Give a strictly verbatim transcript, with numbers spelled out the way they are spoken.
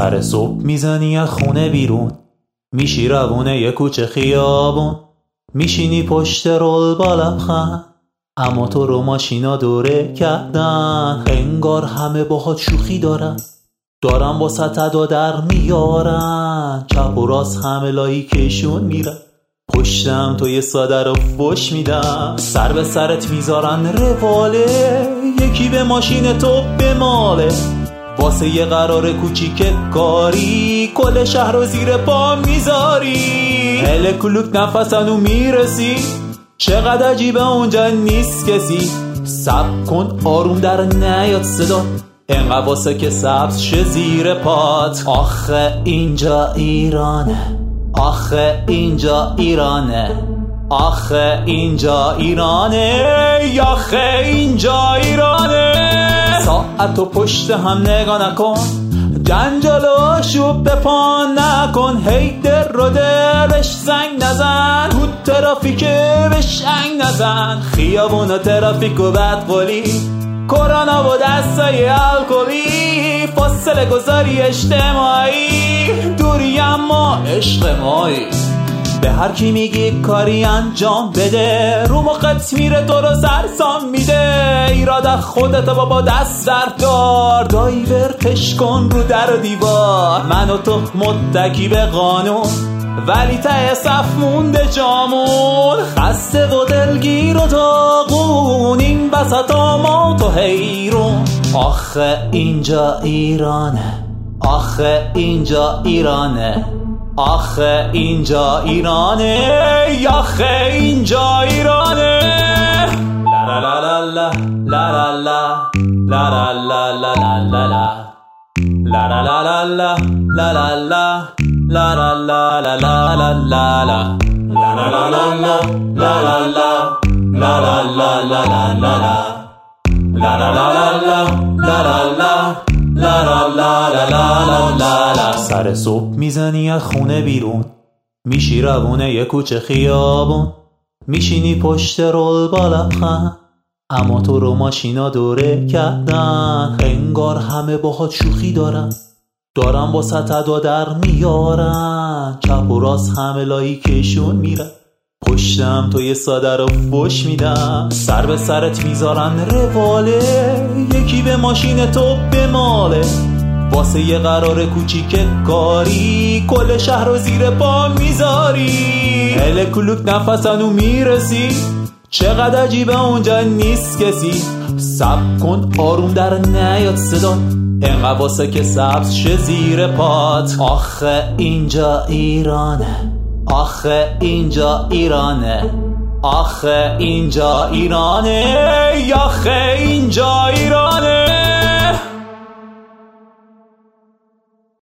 سر صبح میزنی از خونه بیرون، میشی روونه یه کوچه خیابون، میشینی پشت رول با لبخند، اما تو رو ماشینا دوره کردن، انگار همه باهات شوخی دارن، دارن با ستدا در میارن، چپ و راست همه لایی کشون میرن، پشتم تو یه ساده رو فش میدم، سر به سرت میذارن رواله، یکی به ماشین تو بماله، واسه یه قرار کوچیک کاری کل شهر رو زیر پا میذاری، هل کلوک نفسنو میرسی، چقدر عجیبه اونجا نیست کسی، سب کن آروم در نیاد صدا، انقدر واسه که سبز شه زیر پات، آخه اینجا ایرانه، آخه اینجا ایرانه، آخه اینجا ایرانه، آخه اینجا ایرانه، ساعت و پشت هم نگاه نکن، جنجال و شوب به پا نکن، هی در رو درش زنگ نزن، تو ترافیک بهش انگ نزن، خیابون و ترافیک و بدقولی، کرونا و دستای الکلی، فاصله گذاری اجتماعی، دوری اما عشق مایی، به هر کی میگی کاری انجام بده، رو موقت میره تو رو سرسام میده، ایراد خودت بابا دست در دار، دایورتش کن رو در و دیوار، من و تو متکی به قانون، ولی ته صف مونده جامون، خسته و دلگیر و داغون، این بسطا ما تو حیرون، آخه اینجا ایرانه، آخه اینجا ایرانه، آخه اینجا ایرانه، آخه اینجا ایرانه، لا لا لا لا لا لا لا لا لا لا لا لا لا لا لا لا لا لا La la la la la la la la La la la la la la la la La la la la la la la La la la la la la la la La la la la la la la سر صبح میزنی از خونه بیرون، میشی روونه یه کوچه خیابون، میشینی پشت رول با لبخند، اما تو رو ماشینا دوره کردن، انگار همه باهات شوخی دارن، دارن با ستدا در میارن، چپ و راست همه لایی کشون میرن، پشتم تو یه ساده رو فش میدم، سر به سرت میذارن رواله، یکی به ماشین تو بماله، واسه یه قرار کوچیک کاری کل شهر رو زیر پا میذاری، هل کلوک نفسنو میرسی، چقدر عجیبه اونجا نیست کسی، سب کن آروم در نیاد صدا، انقدر واسه که سبز شه زیر پات، آخه اینجا ایرانه، آخه اینجا ایرانه، آخه اینجا ایرانه، آخه اینجا ایرانه.